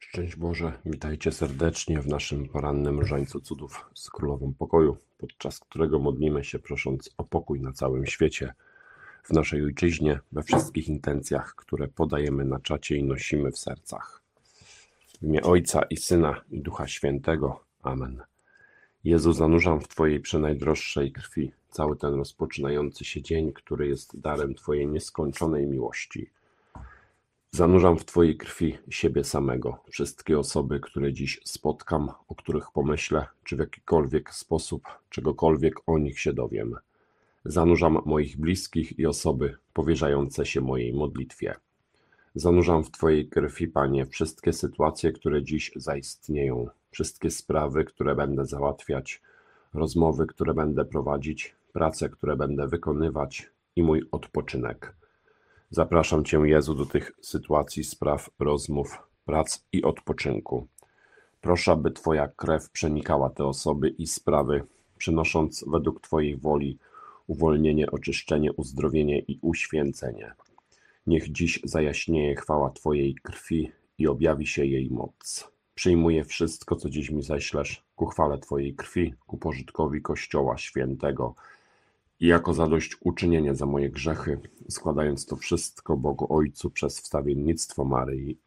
Szczęść Boże, witajcie serdecznie w naszym porannym różańcu cudów z Królową Pokoju, podczas którego modlimy się prosząc o pokój na całym świecie, w naszej ojczyźnie, we wszystkich intencjach, które podajemy na czacie i nosimy w sercach. W imię Ojca i Syna i Ducha Świętego. Amen. Jezu, zanurzam w Twojej przenajdroższej krwi cały ten rozpoczynający się dzień, który jest darem Twojej nieskończonej miłości. Zanurzam w Twojej krwi siebie samego, wszystkie osoby, które dziś spotkam, o których pomyślę, czy w jakikolwiek sposób czegokolwiek o nich się dowiem. Zanurzam moich bliskich i osoby powierzające się mojej modlitwie. Zanurzam w Twojej krwi, Panie, wszystkie sytuacje, które dziś zaistnieją, wszystkie sprawy, które będę załatwiać, rozmowy, które będę prowadzić, prace, które będę wykonywać i mój odpoczynek. Zapraszam Cię, Jezu, do tych sytuacji, spraw, rozmów, prac i odpoczynku. Proszę, aby Twoja krew przenikała te osoby i sprawy, przynosząc według Twojej woli uwolnienie, oczyszczenie, uzdrowienie i uświęcenie. Niech dziś zajaśnieje chwała Twojej krwi i objawi się jej moc. Przyjmuję wszystko, co dziś mi ześlesz, ku chwale Twojej krwi, ku pożytkowi Kościoła Świętego, i jako zadośćuczynienie za moje grzechy, składając to wszystko Bogu Ojcu przez wstawiennictwo Maryi,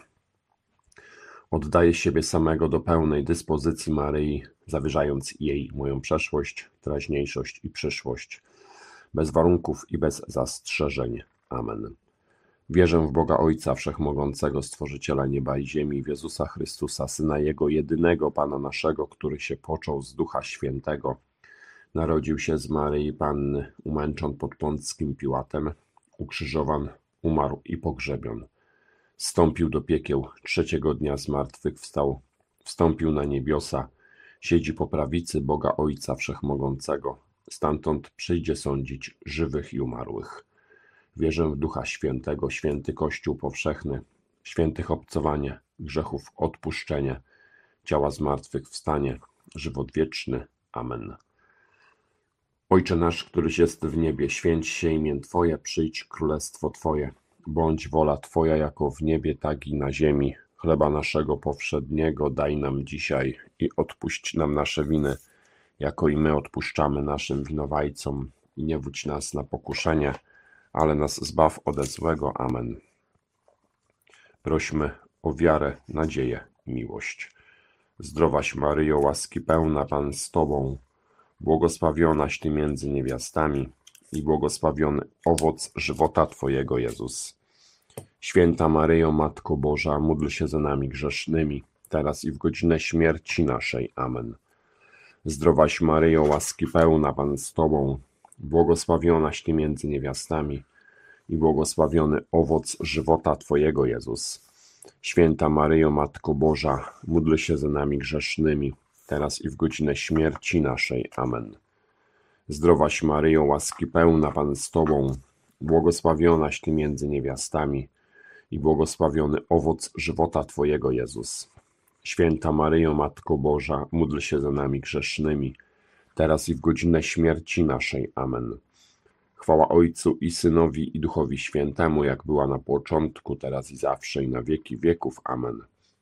oddaję siebie samego do pełnej dyspozycji Maryi, zawierzając jej moją przeszłość, teraźniejszość i przyszłość, bez warunków i bez zastrzeżeń. Amen. Wierzę w Boga Ojca Wszechmogącego, Stworzyciela nieba i ziemi, w Jezusa Chrystusa, Syna Jego jedynego, Pana naszego, który się począł z Ducha Świętego, narodził się z Maryi Panny, umęczon pod Pąckim Piłatem, ukrzyżowan, umarł i pogrzebion. Zstąpił do piekieł, trzeciego dnia zmartwychwstał, wstąpił na niebiosa, siedzi po prawicy Boga Ojca Wszechmogącego, stamtąd przyjdzie sądzić żywych i umarłych. Wierzę w Ducha Świętego, święty Kościół powszechny, świętych obcowanie, grzechów odpuszczenie, ciała zmartwychwstanie, żywot wieczny. Amen. Ojcze nasz, któryś jest w niebie, święć się imię Twoje, przyjdź królestwo Twoje. Bądź wola Twoja jako w niebie, tak i na ziemi. Chleba naszego powszedniego daj nam dzisiaj i odpuść nam nasze winy, jako i my odpuszczamy naszym winowajcom. I nie wódź nas na pokuszenie, ale nas zbaw ode złego. Amen. Prośmy o wiarę, nadzieję i miłość. Zdrowaś Maryjo, łaski pełna, Pan z Tobą, błogosławionaś Ty między niewiastami i błogosławiony owoc żywota Twojego, Jezus. Święta Maryjo, Matko Boża, módl się za nami grzesznymi, teraz i w godzinę śmierci naszej. Amen. Zdrowaś Maryjo, łaski pełna, Pan z Tobą, błogosławionaś Ty między niewiastami i błogosławiony owoc żywota Twojego, Jezus. Święta Maryjo, Matko Boża, módl się za nami grzesznymi, teraz i w godzinę śmierci naszej. Amen. Zdrowaś Maryjo, łaski pełna, Pan z Tobą, błogosławionaś Ty między niewiastami i błogosławiony owoc żywota Twojego, Jezus. Święta Maryjo, Matko Boża, módl się za nami grzesznymi, teraz i w godzinę śmierci naszej. Amen. Chwała Ojcu i Synowi i Duchowi Świętemu, jak była na początku, teraz i zawsze i na wieki wieków. Amen.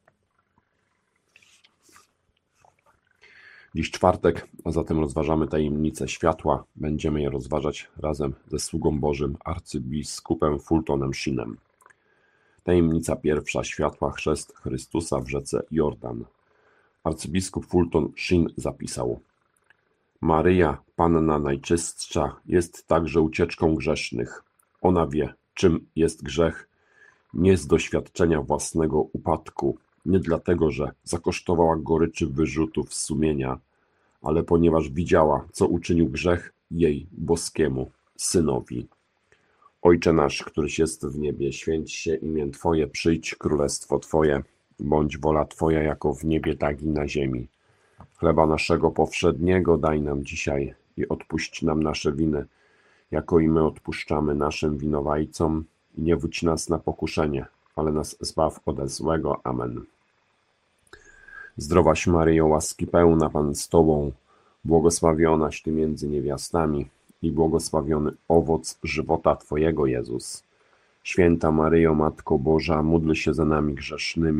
Dziś czwartek, a zatem rozważamy tajemnicę światła. Będziemy je rozważać razem ze sługą Bożym, arcybiskupem Fultonem Sheenem. Tajemnica pierwsza światła, chrzest Chrystusa w rzece Jordan. Arcybiskup Fulton Sheen zapisał: Maryja, Panna Najczystsza, jest także ucieczką grzesznych. Ona wie, czym jest grzech, nie z doświadczenia własnego upadku, nie dlatego, że zakosztowała goryczy wyrzutów sumienia, ale ponieważ widziała, co uczynił grzech jej boskiemu Synowi. Ojcze nasz, któryś jest w niebie, święć się imię Twoje, przyjdź królestwo Twoje, bądź wola Twoja jako w niebie, tak i na ziemi. Chleba naszego powszedniego daj nam dzisiaj i odpuść nam nasze winy, jako i my odpuszczamy naszym winowajcom. I nie wódź nas na pokuszenie, ale nas zbaw ode złego. Amen. Zdrowaś Maryjo, łaski pełna, Pan z Tobą, błogosławionaś Ty między niewiastami i błogosławiony owoc żywota Twojego, Jezus. Święta Maryjo, Matko Boża, módl się za nami grzesznymi,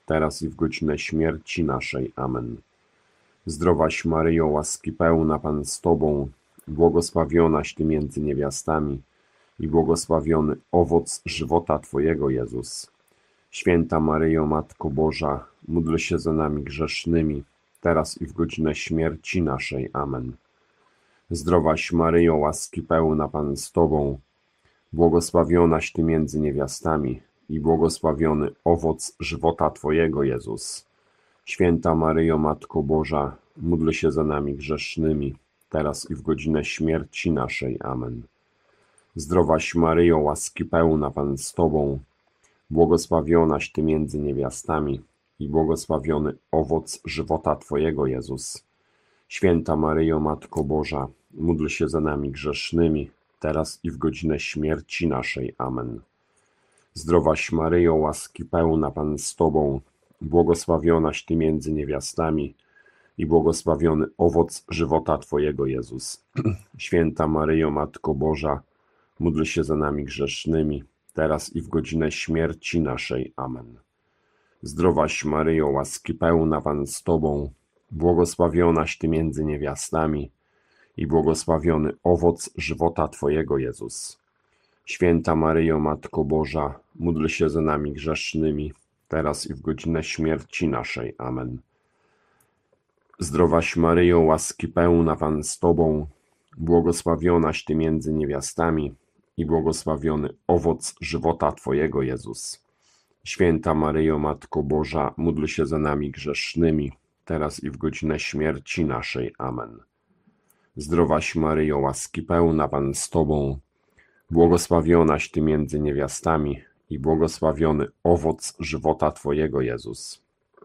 teraz i w godzinę śmierci naszej. Amen. Zdrowaś Maryjo, łaski pełna, Pan z Tobą, błogosławionaś Ty między niewiastami i błogosławiony owoc żywota Twojego, Jezus. Święta Maryjo, Matko Boża, módl się za nami grzesznymi, teraz i w godzinę śmierci naszej. Amen. Zdrowaś Maryjo, łaski pełna, Pan z Tobą, błogosławionaś Ty między niewiastami i błogosławiony owoc żywota Twojego, Jezus. Święta Maryjo, Matko Boża, módl się za nami grzesznymi, teraz i w godzinę śmierci naszej. Amen. Zdrowaś Maryjo, łaski pełna, Pan z Tobą, błogosławionaś Ty między niewiastami i błogosławiony owoc żywota Twojego, Jezus. Święta Maryjo, Matko Boża, módl się za nami grzesznymi, teraz i w godzinę śmierci naszej. Amen. Zdrowaś Maryjo, łaski pełna, Pan z Tobą, błogosławionaś Ty między niewiastami i błogosławiony owoc żywota Twojego, Jezus. Święta Maryjo, Matko Boża, módl się za nami grzesznymi, teraz i w godzinę śmierci naszej. Amen. Zdrowaś Maryjo, łaski pełna, Pan z Tobą, błogosławionaś Ty między niewiastami i błogosławiony owoc żywota Twojego, Jezus. Święta Maryjo, Matko Boża, módl się za nami grzesznymi, teraz i w godzinę śmierci naszej. Amen. Zdrowaś Maryjo, łaski pełna, Pan z Tobą, błogosławionaś Ty między niewiastami i błogosławiony owoc żywota Twojego, Jezus. Święta Maryjo, Matko Boża, módl się za nami grzesznymi, teraz i w godzinę śmierci naszej. Amen. Zdrowaś Maryjo, łaski pełna, Pan z Tobą, błogosławionaś Ty między niewiastami i błogosławiony owoc żywota Twojego, Jezus.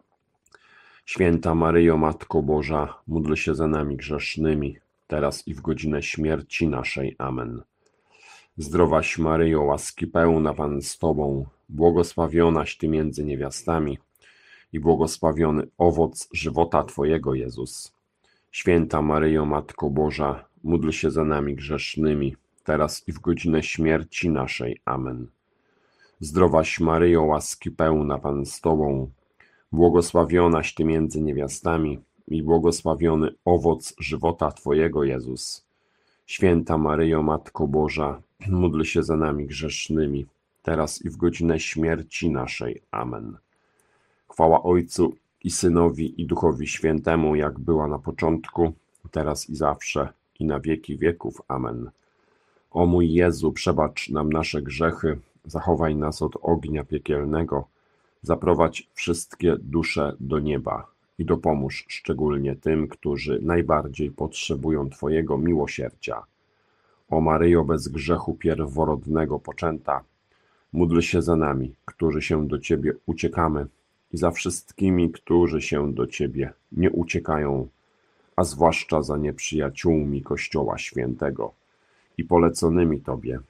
Święta Maryjo, Matko Boża, módl się za nami grzesznymi, teraz i w godzinę śmierci naszej. Amen. Zdrowaś Maryjo, łaski pełna, Pan z Tobą, błogosławionaś Ty między niewiastami i błogosławiony owoc żywota Twojego, Jezus. Święta Maryjo, Matko Boża, módl się za nami grzesznymi, teraz i w godzinę śmierci naszej. Amen. Zdrowaś Maryjo, łaski pełna, Pan z Tobą, błogosławionaś Ty między niewiastami i błogosławiony owoc żywota Twojego, Jezus. Święta Maryjo, Matko Boża, módl się za nami grzesznymi, teraz i w godzinę śmierci naszej. Amen. Chwała Ojcu i Synowi i Duchowi Świętemu, jak była na początku, teraz i zawsze, i na wieki wieków. Amen. O mój Jezu, przebacz nam nasze grzechy, zachowaj nas od ognia piekielnego, zaprowadź wszystkie dusze do nieba i dopomóż szczególnie tym, którzy najbardziej potrzebują Twojego miłosierdzia. O Maryjo, bez grzechu pierworodnego poczęta, módl się za nami, którzy się do Ciebie uciekamy, i za wszystkimi, którzy się do Ciebie nie uciekają, a zwłaszcza za nieprzyjaciółmi Kościoła Świętego i poleconymi Tobie.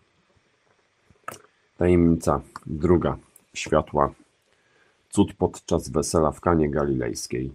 Tajemnica druga. Światła. Cud podczas wesela w Kanie Galilejskiej.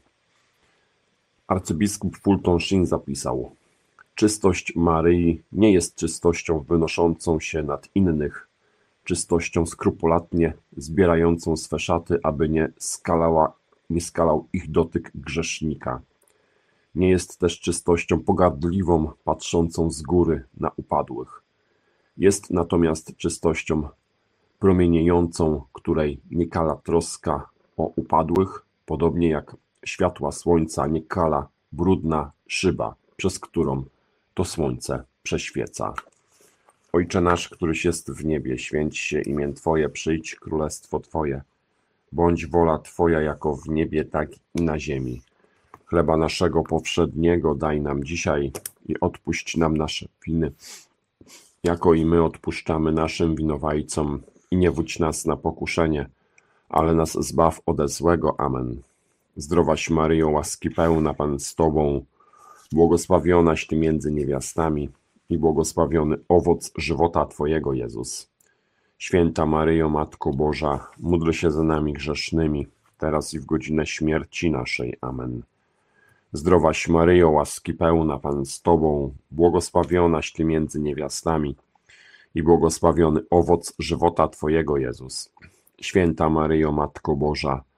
Arcybiskup Fulton Sheen zapisał: czystość Maryi nie jest czystością wynoszącą się nad innych, czystością skrupulatnie zbierającą swe szaty, aby nie skalał ich dotyk grzesznika. Nie jest też czystością pogardliwą, patrzącą z góry na upadłych. Jest natomiast czystością promieniejącą, której nie kala troska o upadłych, podobnie jak światła słońca nie kala brudna szyba, przez którą to słońce prześwieca. Ojcze nasz, któryś jest w niebie, święć się imię Twoje, przyjdź królestwo Twoje. Bądź wola Twoja jako w niebie, tak i na ziemi. Chleba naszego powszedniego daj nam dzisiaj i odpuść nam nasze winy, jako i my odpuszczamy naszym winowajcom. I nie wódź nas na pokuszenie, ale nas zbaw ode złego. Amen. Zdrowaś Maryjo, łaski pełna, Pan z Tobą, błogosławionaś Ty między niewiastami i błogosławiony owoc żywota Twojego, Jezus. Święta Maryjo, Matko Boża, módl się za nami grzesznymi, teraz i w godzinę śmierci naszej. Amen. Zdrowaś Maryjo, łaski pełna, Pan z Tobą, błogosławionaś Ty między niewiastami i błogosławiony owoc żywota Twojego, Jezus. Święta Maryjo, Matko Boża,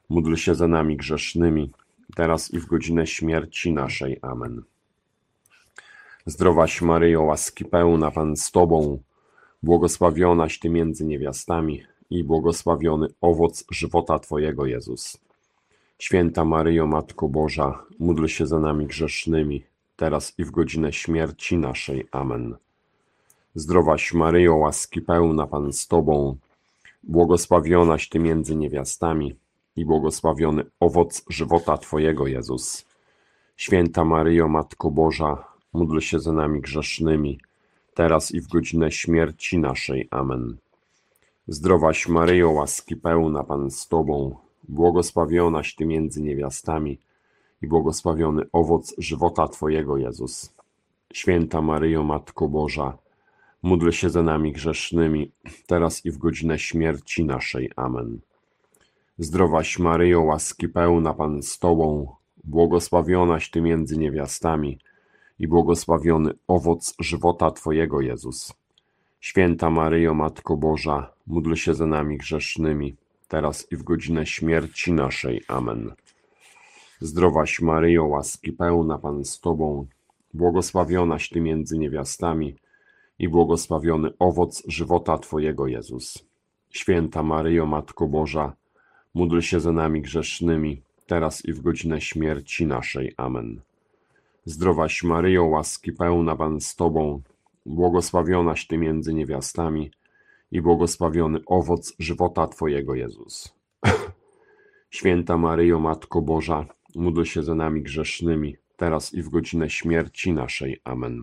módl się za nami grzesznymi, teraz i w godzinę śmierci naszej. Amen. Zdrowaś Maryjo, łaski pełna, Pan z Tobą, błogosławionaś Ty między niewiastami i błogosławiony owoc żywota Twojego, Jezus. Święta Maryjo, Matko Boża, módl się za nami grzesznymi, teraz i w godzinę śmierci naszej. Amen. Zdrowaś Maryjo, łaski pełna, Pan z Tobą, błogosławionaś Ty między niewiastami i błogosławiony owoc żywota Twojego, Jezus. Święta Maryjo, Matko Boża, módl się za nami grzesznymi, teraz i w godzinę śmierci naszej. Amen. Zdrowaś Maryjo, łaski pełna, Pan z Tobą, błogosławionaś Ty między niewiastami i błogosławiony owoc żywota Twojego, Jezus. Święta Maryjo, Matko Boża, módl się za nami grzesznymi, teraz i w godzinę śmierci naszej. Amen. Zdrowaś Maryjo, łaski pełna, Pan z Tobą, błogosławionaś Ty między niewiastami i błogosławiony owoc żywota Twojego, Jezus. Święta Maryjo, Matko Boża, módl się za nami grzesznymi, teraz i w godzinę śmierci naszej. Amen. Zdrowaś Maryjo, łaski pełna, Pan z Tobą, błogosławionaś Ty między niewiastami i błogosławiony owoc żywota Twojego, Jezus. Święta Maryjo, Matko Boża, módl się za nami grzesznymi, teraz i w godzinę śmierci naszej. Amen. Zdrowaś Maryjo, łaski pełna, Pan z Tobą, błogosławionaś Ty między niewiastami i błogosławiony owoc żywota Twojego, Jezus. Święta Maryjo, Matko Boża, módl się za nami grzesznymi, teraz i w godzinę śmierci naszej. Amen.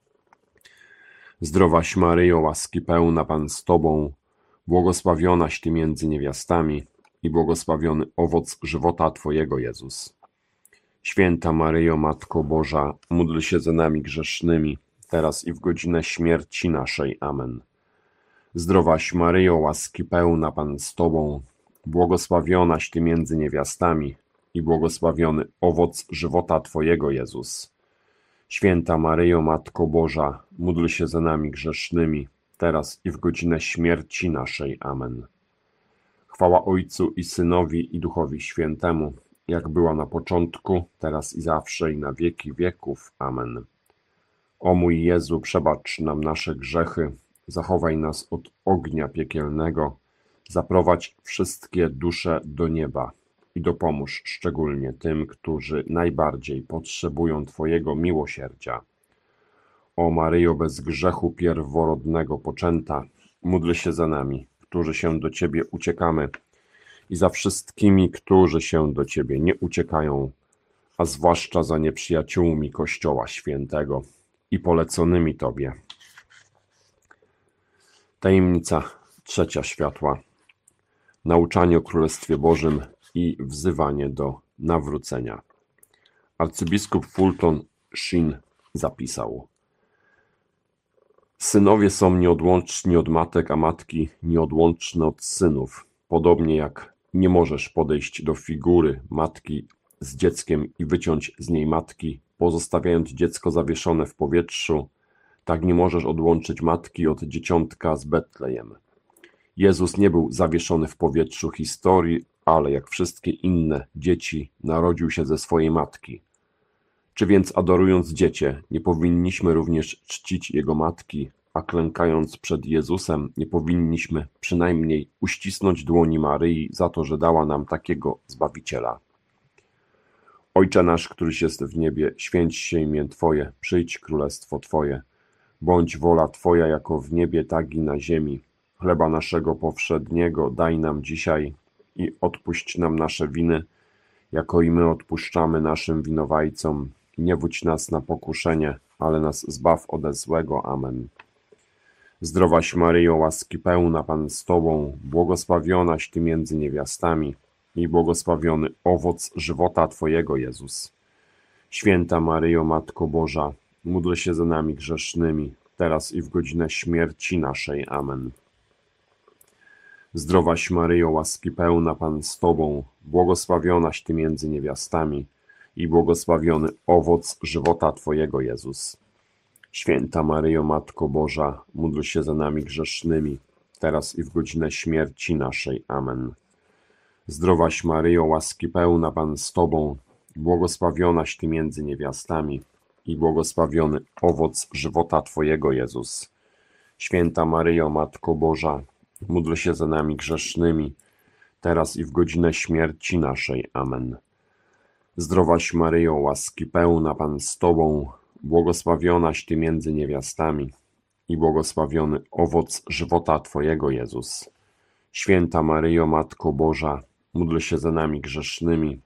Zdrowaś Maryjo, łaski pełna, Pan z Tobą, błogosławionaś Ty między niewiastami i błogosławiony owoc żywota Twojego, Jezus. Święta Maryjo, Matko Boża, módl się za nami grzesznymi, teraz i w godzinę śmierci naszej. Amen. Zdrowaś Maryjo, łaski pełna, Pan z Tobą, błogosławionaś Ty między niewiastami i błogosławiony owoc żywota Twojego, Jezus. Święta Maryjo, Matko Boża, módl się za nami grzesznymi, teraz i w godzinę śmierci naszej. Amen. Chwała Ojcu i Synowi i Duchowi Świętemu, jak była na początku, teraz i zawsze, i na wieki wieków. Amen. O mój Jezu, przebacz nam nasze grzechy, zachowaj nas od ognia piekielnego, zaprowadź wszystkie dusze do nieba i dopomóż szczególnie tym, którzy najbardziej potrzebują Twojego miłosierdzia. O Maryjo, bez grzechu pierworodnego poczęta, módl się za nami, którzy się do Ciebie uciekamy, i za wszystkimi, którzy się do Ciebie nie uciekają, a zwłaszcza za nieprzyjaciółmi Kościoła Świętego i poleconymi Tobie. Tajemnica trzecia światła. Nauczanie o Królestwie Bożym i wzywanie do nawrócenia. Arcybiskup Fulton Sheen zapisał: synowie są nieodłączni od matek, a matki nieodłączne od synów. Podobnie jak nie możesz podejść do figury matki z dzieckiem i wyciąć z niej matki, pozostawiając dziecko zawieszone w powietrzu, tak nie możesz odłączyć matki od dzieciątka z Betlejem. Jezus nie był zawieszony w powietrzu historii, ale jak wszystkie inne dzieci narodził się ze swojej matki. Czy więc adorując dziecię, nie powinniśmy również czcić Jego matki, a klękając przed Jezusem, nie powinniśmy przynajmniej uścisnąć dłoni Maryi za to, że dała nam takiego Zbawiciela? Ojcze nasz, któryś jest w niebie, święć się imię Twoje, przyjdź królestwo Twoje. Bądź wola Twoja jako w niebie, tak i na ziemi. Chleba naszego powszedniego daj nam dzisiaj i odpuść nam nasze winy, jako i my odpuszczamy naszym winowajcom. I nie wódź nas na pokuszenie, ale nas zbaw ode złego. Amen. Zdrowaś Maryjo, łaski pełna, Pan z Tobą, błogosławionaś Ty między niewiastami i błogosławiony owoc żywota Twojego, Jezus. Święta Maryjo, Matko Boża, módl się za nami grzesznymi, teraz i w godzinę śmierci naszej. Amen. Zdrowaś Maryjo, łaski pełna, Pan z Tobą, błogosławionaś Ty między niewiastami i błogosławiony owoc żywota Twojego, Jezus. Święta Maryjo, Matko Boża, módl się za nami grzesznymi, teraz i w godzinę śmierci naszej. Amen. Zdrowaś Maryjo, łaski pełna, Pan z Tobą, błogosławionaś Ty między niewiastami i błogosławiony owoc żywota Twojego, Jezus. Święta Maryjo, Matko Boża, módl się za nami grzesznymi, teraz i w godzinę śmierci naszej. Amen. Zdrowaś Maryjo, łaski pełna, Pan z Tobą, błogosławionaś Ty między niewiastami i błogosławiony owoc żywota Twojego, Jezus. Święta Maryjo, Matko Boża, módl się za nami grzesznymi,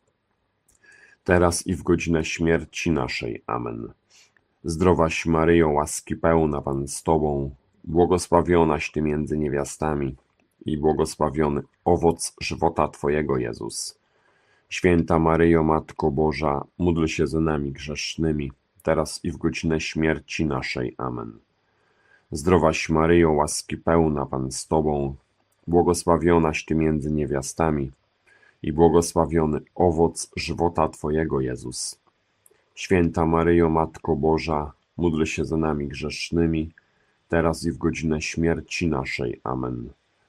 teraz i w godzinę śmierci naszej. Amen. Zdrowaś Maryjo, łaski pełna, Pan z Tobą, błogosławionaś Ty między niewiastami i błogosławiony owoc żywota Twojego, Jezus. Święta Maryjo, Matko Boża, módl się za nami grzesznymi, teraz i w godzinę śmierci naszej. Amen. Zdrowaś Maryjo, łaski pełna, Pan z Tobą, błogosławionaś Ty między niewiastami i błogosławiony owoc żywota Twojego, Jezus. Święta Maryjo, Matko Boża, módl się za nami grzesznymi, teraz i w godzinę śmierci naszej. Amen.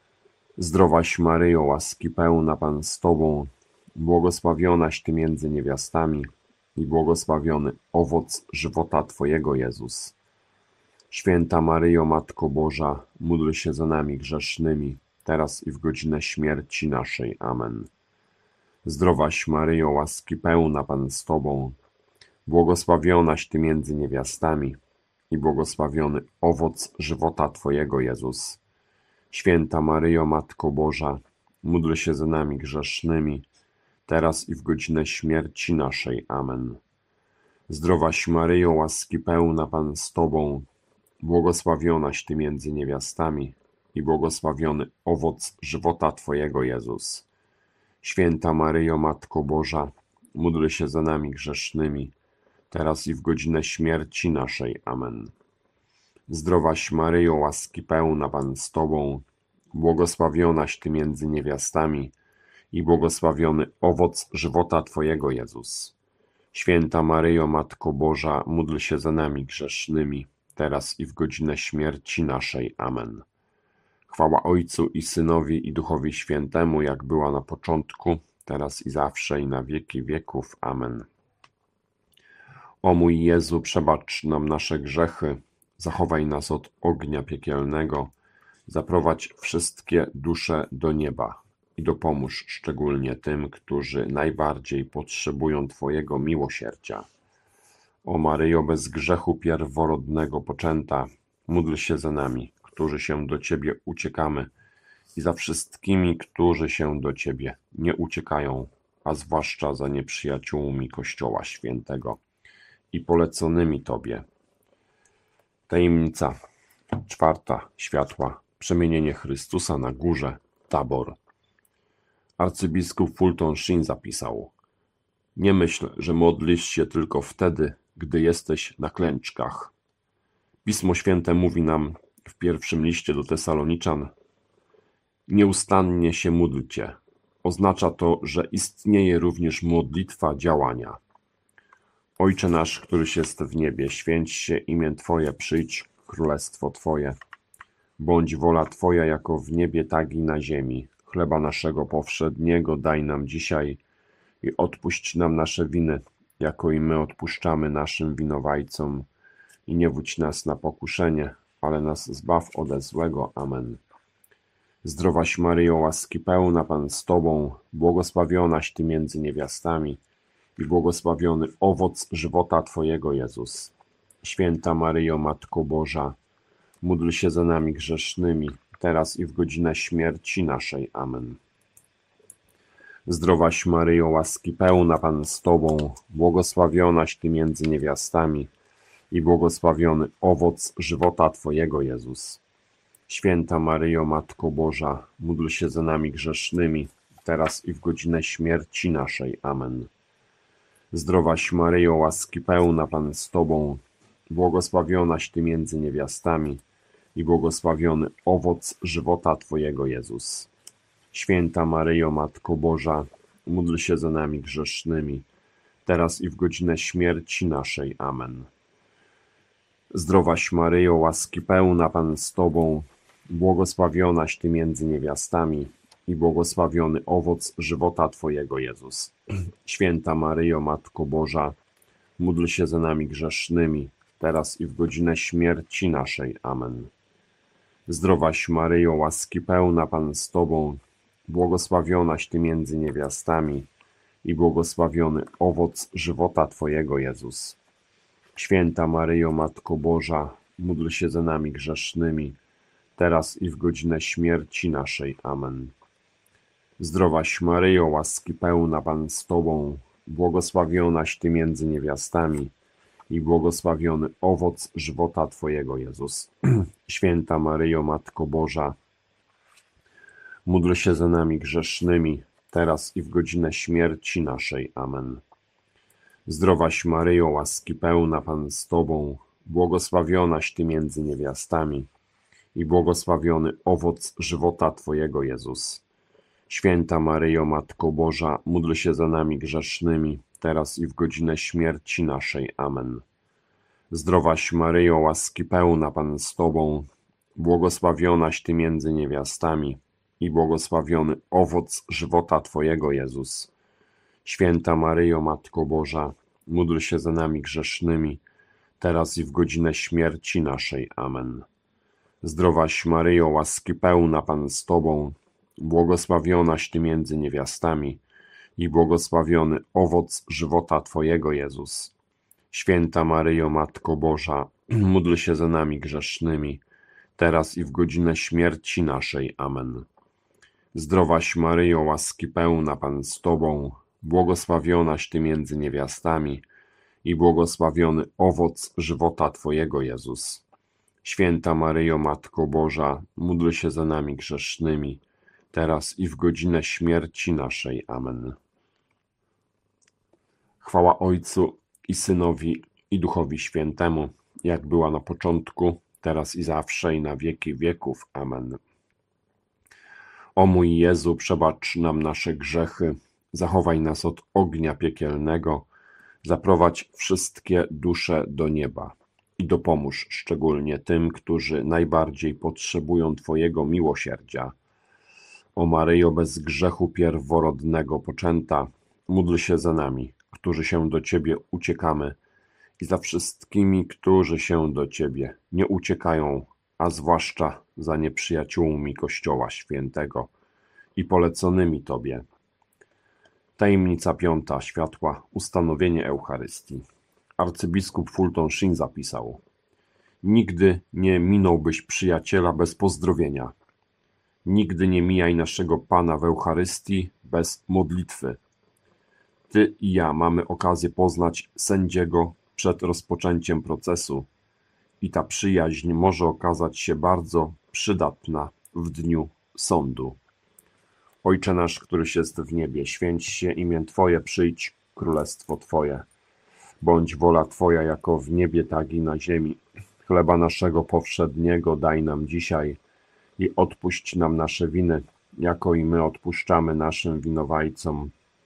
Zdrowaś Maryjo, łaski pełna, Pan z Tobą, błogosławionaś Ty między niewiastami i błogosławiony owoc żywota Twojego, Jezus. Święta Maryjo, Matko Boża, módl się za nami grzesznymi, teraz i w godzinę śmierci naszej. Amen. Zdrowaś Maryjo, łaski pełna, Pan z Tobą, błogosławionaś Ty między niewiastami i błogosławiony owoc żywota Twojego, Jezus. Święta Maryjo, Matko Boża, módl się za nami grzesznymi, teraz i w godzinę śmierci naszej. Amen. Zdrowaś Maryjo, łaski pełna, Pan z Tobą, błogosławionaś Ty między niewiastami i błogosławiony owoc żywota Twojego, Jezus. Święta Maryjo, Matko Boża, módl się za nami grzesznymi, teraz i w godzinę śmierci naszej. Amen. Zdrowaś Maryjo, łaski pełna, Pan z Tobą, błogosławionaś Ty między niewiastami i błogosławiony owoc żywota Twojego, Jezus. Święta Maryjo, Matko Boża, módl się za nami grzesznymi, teraz i w godzinę śmierci naszej. Amen. Chwała Ojcu i Synowi i Duchowi Świętemu, jak była na początku, teraz i zawsze i na wieki wieków. Amen. O mój Jezu, przebacz nam nasze grzechy, zachowaj nas od ognia piekielnego, zaprowadź wszystkie dusze do nieba i dopomóż szczególnie tym, którzy najbardziej potrzebują Twojego miłosierdzia. O Maryjo, bez grzechu pierworodnego poczęta, módl się za nami, którzy się do Ciebie uciekamy i za wszystkimi, którzy się do Ciebie nie uciekają, a zwłaszcza za nieprzyjaciółmi Kościoła Świętego i poleconymi Tobie. Tajemnica czwarta światła, przemienienie Chrystusa na górze Tabor. Arcybiskup Fulton Sheen zapisał: nie myśl, że modlisz się tylko wtedy, gdy jesteś na klęczkach. Pismo Święte mówi nam w pierwszym liście do Tesaloniczan: nieustannie się módlcie. Oznacza to, że istnieje również modlitwa działania. Ojcze nasz, któryś jest w niebie, święć się imię Twoje, przyjdź królestwo Twoje. Bądź wola Twoja jako w niebie, tak i na ziemi. Chleba naszego powszedniego daj nam dzisiaj i odpuść nam nasze winy, jako i my odpuszczamy naszym winowajcom. I nie wódź nas na pokuszenie, ale nas zbaw ode złego. Amen. Zdrowaś Maryjo, łaski pełna, Pan z Tobą, błogosławionaś Ty między niewiastami i błogosławiony owoc żywota Twojego, Jezus. Święta Maryjo, Matko Boża, módl się za nami grzesznymi, teraz i w godzinę śmierci naszej. Amen. Zdrowaś Maryjo, łaski pełna, Pan z Tobą, błogosławionaś Ty między niewiastami i błogosławiony owoc żywota Twojego, Jezus. Święta Maryjo, Matko Boża, módl się za nami grzesznymi, teraz i w godzinę śmierci naszej. Amen. Zdrowaś Maryjo, łaski pełna, Pan z Tobą, błogosławionaś Ty między niewiastami i błogosławiony owoc żywota Twojego, Jezus. Święta Maryjo, Matko Boża, módl się za nami grzesznymi, teraz i w godzinę śmierci naszej. Amen. Zdrowaś Maryjo, łaski pełna, Pan z Tobą, błogosławionaś Ty między niewiastami i błogosławiony owoc żywota Twojego, Jezus. Święta Maryjo, Matko Boża, módl się za nami grzesznymi, teraz i w godzinę śmierci naszej. Amen. Zdrowaś Maryjo, łaski pełna, Pan z Tobą, błogosławionaś Ty między niewiastami i błogosławiony owoc żywota Twojego, Jezus. Święta Maryjo, Matko Boża, módl się za nami grzesznymi, teraz i w godzinę śmierci naszej. Amen. Zdrowaś Maryjo, łaski pełna, Pan z Tobą, błogosławionaś Ty między niewiastami i błogosławiony owoc żywota Twojego, Jezus. Święta Maryjo, Matko Boża, módl się za nami grzesznymi, teraz i w godzinę śmierci naszej. Amen. Zdrowaś Maryjo, łaski pełna, Pan z Tobą, błogosławionaś Ty między niewiastami i błogosławiony owoc żywota Twojego, Jezus. Święta Maryjo, Matko Boża, módl się za nami grzesznymi, teraz i w godzinę śmierci naszej. Amen. Zdrowaś Maryjo, łaski pełna, Pan z Tobą, błogosławionaś Ty między niewiastami i błogosławiony owoc żywota Twojego, Jezus. Święta Maryjo, Matko Boża, módl się za nami grzesznymi, teraz i w godzinę śmierci naszej. Amen. Zdrowaś Maryjo, łaski pełna, Pan z Tobą, błogosławionaś Ty między niewiastami i błogosławiony owoc żywota Twojego, Jezus. Święta Maryjo, Matko Boża, módl się za nami grzesznymi, teraz i w godzinę śmierci naszej. Amen. Zdrowaś Maryjo, łaski pełna, Pan z Tobą, błogosławionaś Ty między niewiastami i błogosławiony owoc żywota Twojego, Jezus. Święta Maryjo, Matko Boża, módl się za nami grzesznymi, teraz i w godzinę śmierci naszej. Amen. Chwała Ojcu i Synowi i Duchowi Świętemu, jak była na początku, teraz i zawsze, i na wieki wieków. Amen. O mój Jezu, przebacz nam nasze grzechy, zachowaj nas od ognia piekielnego, zaprowadź wszystkie dusze do nieba i dopomóż szczególnie tym, którzy najbardziej potrzebują Twojego miłosierdzia. O Maryjo, bez grzechu pierworodnego poczęta, módl się za nami, którzy się do Ciebie uciekamy, i za wszystkimi, którzy się do Ciebie nie uciekają, a zwłaszcza za nieprzyjaciółmi Kościoła Świętego i poleconymi Tobie. Tajemnica 5. Światła. Ustanowienie Eucharystii. Arcybiskup Fulton Sheen zapisał: nigdy nie minąłbyś przyjaciela bez pozdrowienia. Nigdy nie mijaj naszego Pana w Eucharystii bez modlitwy. Ty i ja mamy okazję poznać sędziego przed rozpoczęciem procesu i ta przyjaźń może okazać się bardzo przydatna w dniu sądu. Ojcze nasz, któryś jest w niebie, święć się imię Twoje, przyjdź królestwo Twoje. Bądź wola Twoja jako w niebie, tak i na ziemi. Chleba naszego powszedniego daj nam dzisiaj i odpuść nam nasze winy, jako i my odpuszczamy naszym winowajcom.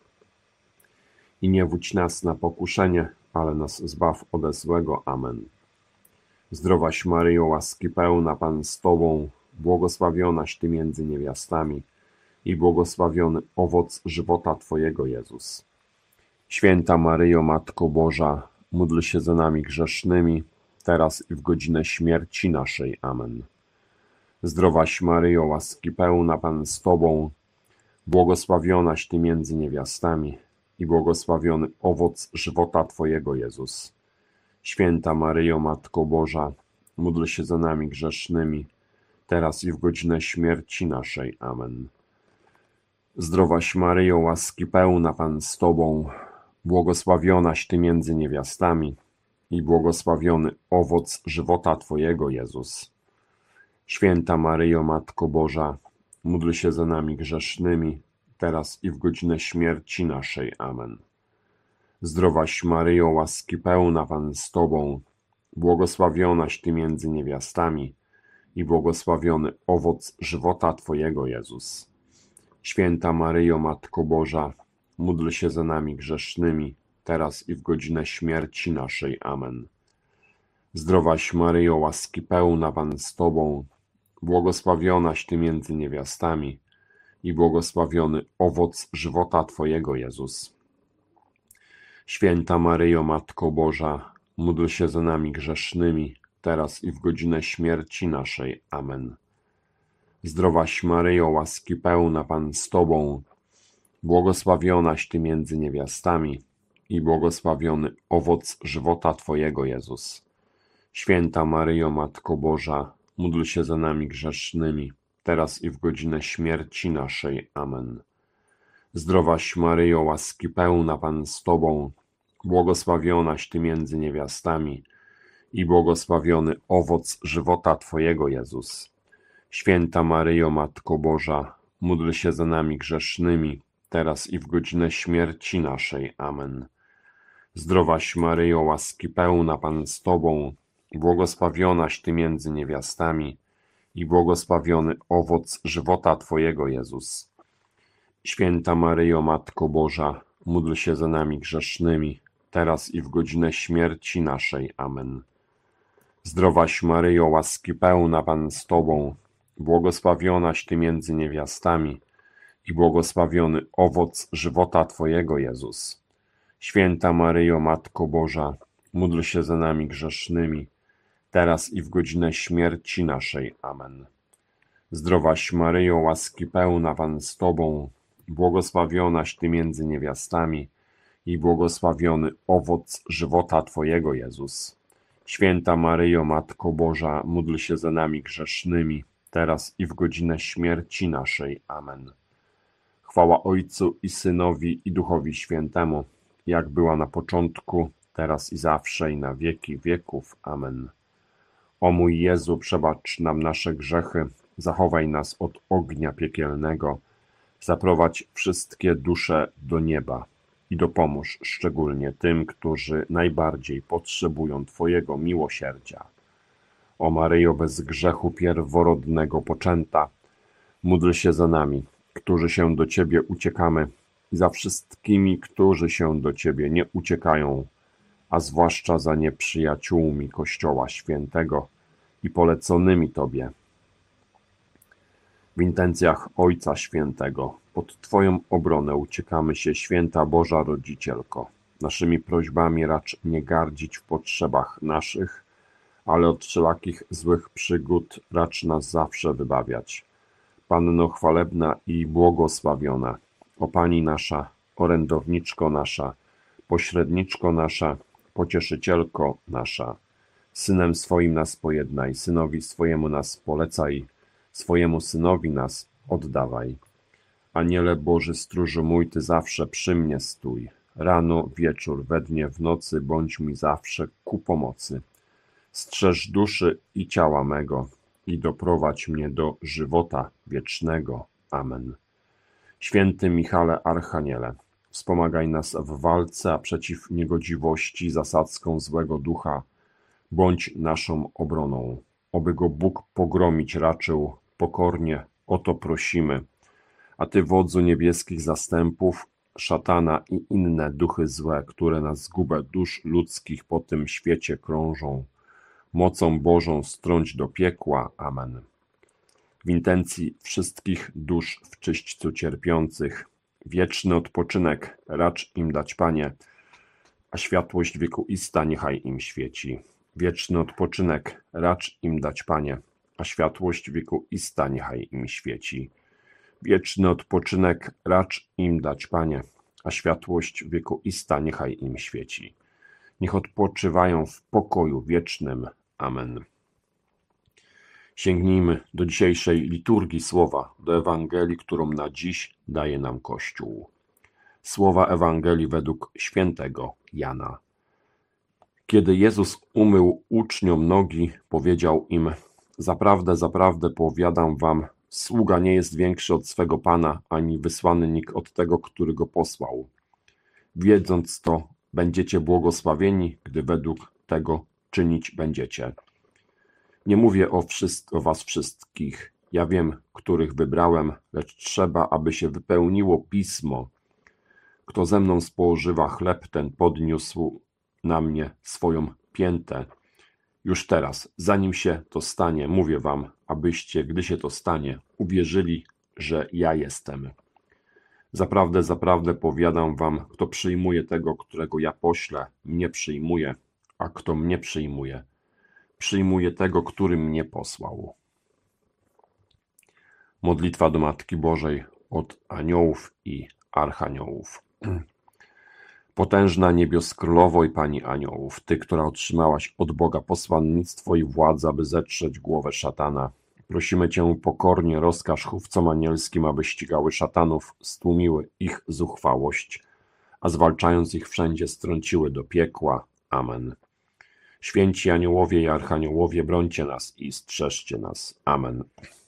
I nie wódź nas na pokuszenie, ale nas zbaw ode złego. Amen. Zdrowaś Maryjo, łaski pełna, Pan z Tobą, błogosławionaś Ty między niewiastami i błogosławiony owoc żywota Twojego, Jezus. Święta Maryjo, Matko Boża, módl się za nami grzesznymi, teraz i w godzinę śmierci naszej. Amen. Zdrowaś Maryjo, łaski pełna, Pan z Tobą, błogosławionaś Ty między niewiastami i błogosławiony owoc żywota Twojego, Jezus. Święta Maryjo, Matko Boża, módl się za nami grzesznymi, teraz i w godzinę śmierci naszej. Amen. Zdrowaś Maryjo, łaski pełna, Pan z Tobą, błogosławionaś Ty między niewiastami i błogosławiony owoc żywota Twojego, Jezus. Święta Maryjo, Matko Boża, módl się za nami grzesznymi, teraz i w godzinę śmierci naszej. Amen. Zdrowaś Maryjo, łaski pełna, Pan z Tobą, błogosławionaś Ty między niewiastami i błogosławiony owoc żywota Twojego, Jezus. Święta Maryjo, Matko Boża, módl się za nami grzesznymi, teraz i w godzinę śmierci naszej. Amen. Zdrowaś Maryjo, łaski pełna, Pan z Tobą, błogosławionaś Ty między niewiastami i błogosławiony owoc żywota Twojego, Jezus. Święta Maryjo, Matko Boża, módl się za nami grzesznymi, teraz i w godzinę śmierci naszej. Amen. Zdrowaś Maryjo, łaski pełna, Pan z Tobą, błogosławionaś Ty między niewiastami i błogosławiony owoc żywota Twojego, Jezus. Święta Maryjo, Matko Boża, módl się za nami grzesznymi, teraz i w godzinę śmierci naszej. Amen. Zdrowaś Maryjo, łaski pełna, Pan z Tobą, błogosławionaś Ty między niewiastami i błogosławiony owoc żywota Twojego, Jezus. Święta Maryjo, Matko Boża, módl się za nami grzesznymi, teraz i w godzinę śmierci naszej. Amen. Zdrowaś Maryjo, łaski pełna, Pan z Tobą, błogosławionaś Ty między niewiastami i błogosławiony owoc żywota Twojego, Jezus. Święta Maryjo, Matko Boża, módl się za nami grzesznymi, teraz i w godzinę śmierci naszej. Amen. Zdrowaś Maryjo, łaski pełna, Pan z Tobą, błogosławionaś Ty między niewiastami i błogosławiony owoc żywota Twojego, Jezus. Święta Maryjo, Matko Boża, módl się za nami grzesznymi, teraz i w godzinę śmierci naszej. Amen. Zdrowaś Maryjo, łaski pełna, Pan z Tobą, błogosławionaś Ty między niewiastami i błogosławiony owoc żywota Twojego, Jezus. Święta Maryjo, Matko Boża, módl się za nami grzesznymi, teraz i w godzinę śmierci naszej. Amen. Chwała Ojcu i Synowi i Duchowi Świętemu, jak była na początku, teraz i zawsze i na wieki wieków. Amen. O mój Jezu, przebacz nam nasze grzechy, zachowaj nas od ognia piekielnego, zaprowadź wszystkie dusze do nieba i dopomóż szczególnie tym, którzy najbardziej potrzebują Twojego miłosierdzia. O Maryjo, bez grzechu pierworodnego poczęta, módl się za nami, którzy się do Ciebie uciekamy, i za wszystkimi, którzy się do Ciebie nie uciekają, a zwłaszcza za nieprzyjaciółmi Kościoła Świętego i poleconymi Tobie. W intencjach Ojca Świętego pod Twoją obronę uciekamy się, Święta Boża Rodzicielko. Naszymi prośbami racz nie gardzić w potrzebach naszych, ale od wszelakich złych przygód racz nas zawsze wybawiać. Panno chwalebna i błogosławiona, o Pani nasza, orędowniczko nasza, pośredniczko nasza, pocieszycielko nasza, Synem swoim nas pojednaj, Synowi swojemu nas polecaj, swojemu Synowi nas oddawaj. Aniele Boży, stróżu mój, Ty zawsze przy mnie stój, rano, wieczór, we dnie, w nocy, bądź mi zawsze ku pomocy. Strzeż duszy i ciała mego i doprowadź mnie do żywota wiecznego. Amen. Święty Michale Archaniele, wspomagaj nas w walce, a przeciw niegodziwości zasadzką złego ducha bądź naszą obroną. Oby go Bóg pogromić raczył, pokornie o to prosimy. A Ty, wodzu niebieskich zastępów, szatana i inne duchy złe, które na zgubę dusz ludzkich po tym świecie krążą, mocą Bożą strąć do piekła. Amen. W intencji wszystkich dusz w czyśćcu cierpiących, wieczny odpoczynek racz im dać, Panie, a światłość wiekuista niechaj im świeci. Wieczny odpoczynek racz im dać, Panie, a światłość wiekuista niechaj im świeci. Wieczny odpoczynek racz im dać, Panie, a światłość wiekuista niechaj im świeci. Niech odpoczywają w pokoju wiecznym. Amen. Sięgnijmy do dzisiejszej liturgii słowa, do Ewangelii, którą na dziś daje nam Kościół. Słowa Ewangelii według świętego Jana. Kiedy Jezus umył uczniom nogi, powiedział im: Zaprawdę, zaprawdę powiadam wam, sługa nie jest większy od swego Pana, ani wysłannik od tego, który go posłał. Wiedząc to, będziecie błogosławieni, gdy według tego czynić będziecie. Nie mówię o was wszystkich. Ja wiem, których wybrałem, lecz trzeba, aby się wypełniło Pismo. Kto ze mną spożywa chleb, ten podniósł na mnie swoją piętę. Już teraz, zanim się to stanie, mówię wam, abyście, gdy się to stanie, uwierzyli, że ja jestem. Zaprawdę, zaprawdę powiadam wam, kto przyjmuje tego, którego ja poślę, mnie przyjmuje, a kto mnie przyjmuje, przyjmuje tego, który mnie posłał. Modlitwa do Matki Bożej od aniołów i archaniołów. Potężna niebios królowo i pani aniołów, ty, która otrzymałaś od Boga posłannictwo i władzę, aby zetrzeć głowę szatana, prosimy cię pokornie, rozkaż chówcom anielskim, aby ścigały szatanów, stłumiły ich zuchwałość, a zwalczając ich wszędzie strąciły do piekła. Amen. Święci aniołowie i archaniołowie, brońcie nas i strzeżcie nas. Amen.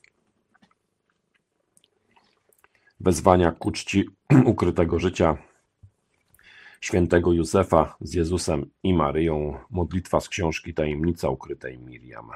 Wezwania ku czci ukrytego życia świętego Józefa z Jezusem i Maryją. Modlitwa z książki Tajemnica ukrytej Miriam.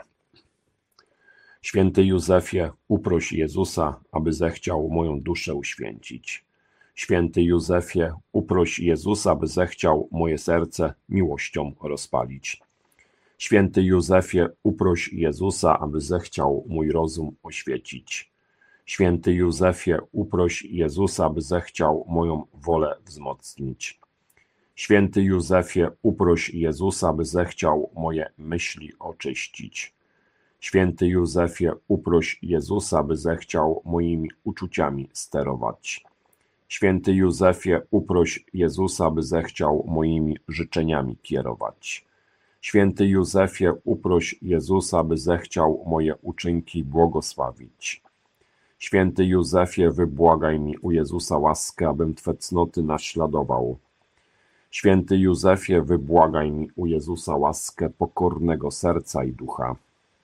Święty Józefie, uproś Jezusa, aby zechciał moją duszę uświęcić. Święty Józefie, uproś Jezusa, aby zechciał moje serce miłością rozpalić. Święty Józefie, uproś Jezusa, aby zechciał mój rozum oświecić. Święty Józefie, uproś Jezusa, aby zechciał moją wolę wzmocnić. Święty Józefie, uproś Jezusa, aby zechciał moje myśli oczyścić. Święty Józefie, uproś Jezusa, aby zechciał moimi uczuciami sterować. Święty Józefie, uproś Jezusa, aby zechciał moimi życzeniami kierować. Święty Józefie, uproś Jezusa, aby zechciał moje uczynki błogosławić. Święty Józefie, wybłagaj mi u Jezusa łaskę, abym Twe cnoty naśladował. Święty Józefie, wybłagaj mi u Jezusa łaskę pokornego serca i ducha.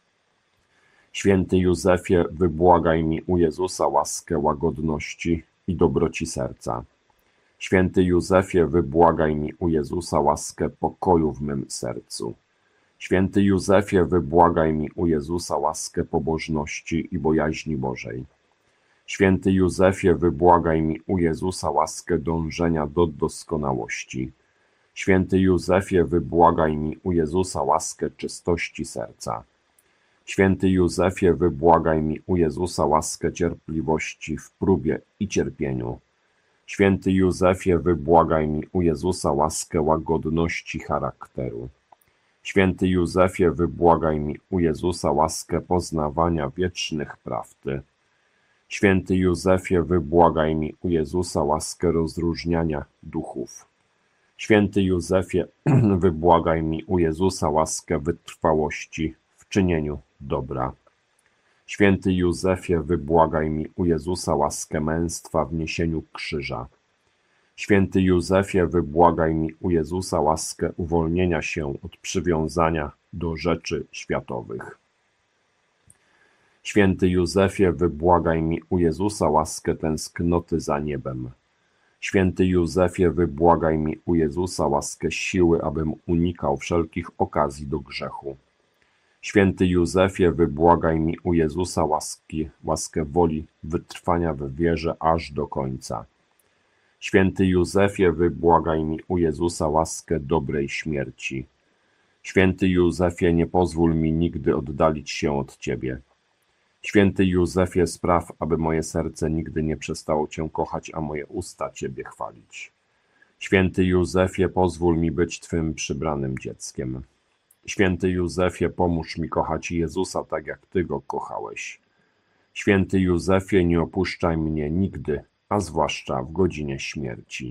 Święty Józefie, wybłagaj mi u Jezusa łaskę łagodności i dobroci serca. Święty Józefie, wybłagaj mi u Jezusa łaskę pokoju w mym sercu. Święty Józefie, wybłagaj mi u Jezusa łaskę pobożności i bojaźni Bożej. Święty Józefie, wybłagaj mi u Jezusa łaskę dążenia do doskonałości. Święty Józefie, wybłagaj mi u Jezusa łaskę czystości serca. Święty Józefie, wybłagaj mi u Jezusa łaskę cierpliwości w próbie i cierpieniu. Święty Józefie, wybłagaj mi u Jezusa łaskę łagodności charakteru. Święty Józefie, wybłagaj mi u Jezusa łaskę poznawania wiecznych prawdy. Święty Józefie, wybłagaj mi u Jezusa łaskę rozróżniania duchów. Święty Józefie, wybłagaj mi u Jezusa łaskę wytrwałości w czynieniu dobra. Święty Józefie, wybłagaj mi u Jezusa łaskę męstwa w niesieniu krzyża. Święty Józefie, wybłagaj mi u Jezusa łaskę uwolnienia się od przywiązania do rzeczy światowych. Święty Józefie, wybłagaj mi u Jezusa łaskę tęsknoty za niebem. Święty Józefie, wybłagaj mi u Jezusa łaskę siły, abym unikał wszelkich okazji do grzechu. Święty Józefie, wybłagaj mi u Jezusa łaskę woli wytrwania w wierze aż do końca. Święty Józefie, wybłagaj mi u Jezusa łaskę dobrej śmierci. Święty Józefie, nie pozwól mi nigdy oddalić się od Ciebie. Święty Józefie, spraw, aby moje serce nigdy nie przestało Cię kochać, a moje usta Ciebie chwalić. Święty Józefie, pozwól mi być Twym przybranym dzieckiem. Święty Józefie, pomóż mi kochać Jezusa tak, jak Ty Go kochałeś. Święty Józefie, nie opuszczaj mnie nigdy, a zwłaszcza w godzinie śmierci.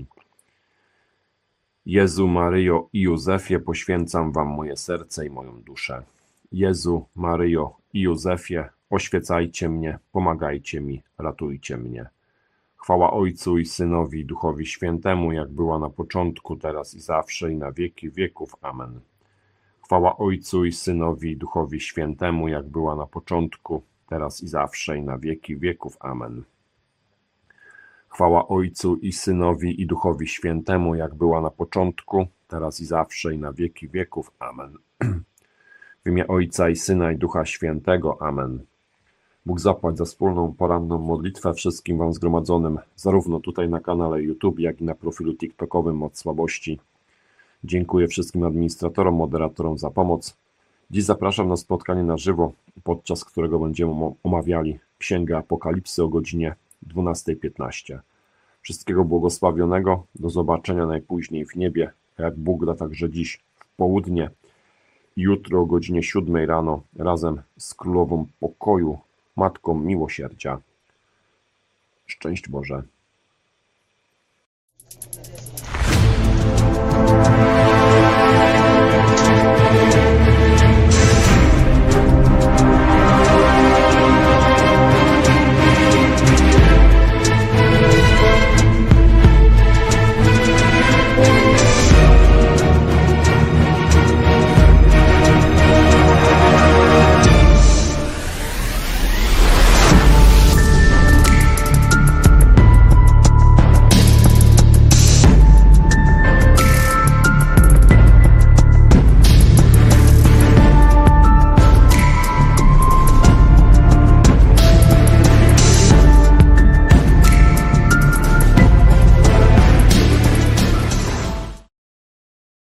Jezu, Maryjo i Józefie, poświęcam Wam moje serce i moją duszę. Jezu, Maryjo i Józefie, oświecajcie mnie, pomagajcie mi, ratujcie mnie. Chwała Ojcu i Synowi i Duchowi Świętemu, jak była na początku, teraz i zawsze, i na wieki wieków. Amen. Chwała Ojcu i Synowi i Duchowi Świętemu, jak była na początku, teraz i zawsze, i na wieki wieków. Amen. Chwała Ojcu i Synowi i Duchowi Świętemu, jak była na początku, teraz i zawsze, i na wieki wieków. Amen. W imię Ojca i Syna i Ducha Świętego. Amen. Bóg zapłać za wspólną poranną modlitwę wszystkim Wam zgromadzonym, zarówno tutaj na kanale YouTube, jak i na profilu TikTokowym Moc Słabości. Dziękuję wszystkim administratorom, moderatorom za pomoc. Dziś zapraszam na spotkanie na żywo, podczas którego będziemy omawiali Księgę Apokalipsy o godzinie 12:15. Wszystkiego błogosławionego, do zobaczenia najpóźniej w niebie, a jak Bóg da także dziś w południe i jutro o godzinie 7 rano razem z Królową Pokoju, Matką Miłosierdzia. Szczęść Boże.